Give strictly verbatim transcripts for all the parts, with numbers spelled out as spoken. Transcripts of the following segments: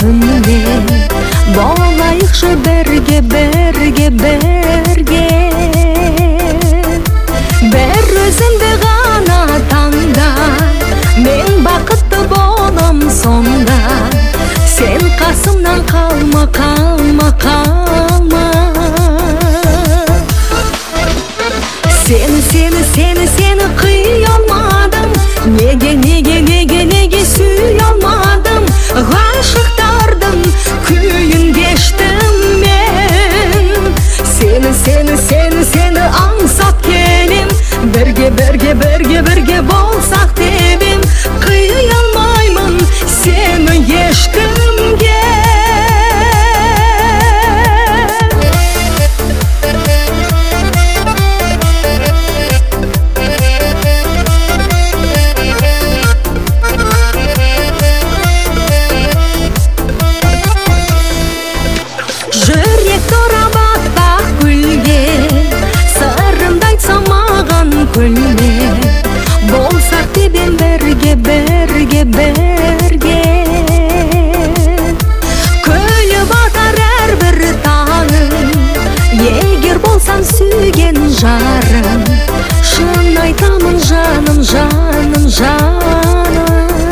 күнде болайықшы бірге бірге бірге бір өзіңді ғана таңда мен бақытты болам сонда сен қасымнан қалма қалма қалма сені сені сені сені қия алмадым неге неге неге неге сүйе алмадым ғашықтардың күйін кештім мен сені сені сені сені аңсап келем бірге бірге бірге бірге болсақ деп ем қия алмаймын сені ешкімге жүрек тұра батпақ гүлге сырымды айтсам маған күлме болсақ деп ем бірге бірге бірге күліп атар әрбір таңым егер болсам сүйген жарым шын айтамын жаным жаным жаным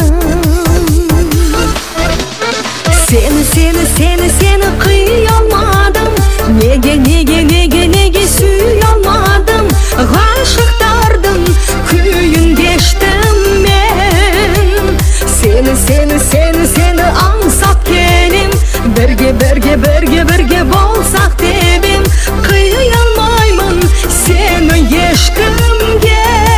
сені сені сені сені қия алмадым неге неге неге неге сүйе алмадым ғашықтардың күйін кештім мен сені сені сені сені аңсап келем бірге бірге бірге бірге болсақ деп ем қия алмаймын сені ешкімге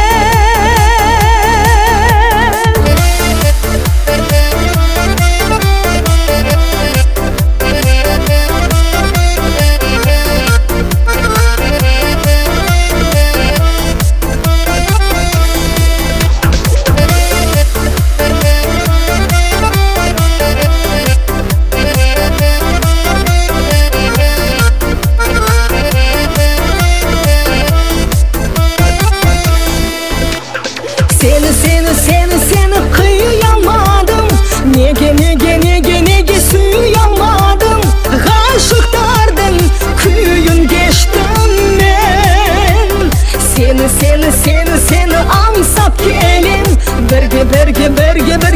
Seni seni seni seni kıya almadım Nege nege nege nege suya almadım Aşıklardan kuyun geçtim ben Seni seni seni seni ansap gelin Berge berge berge berge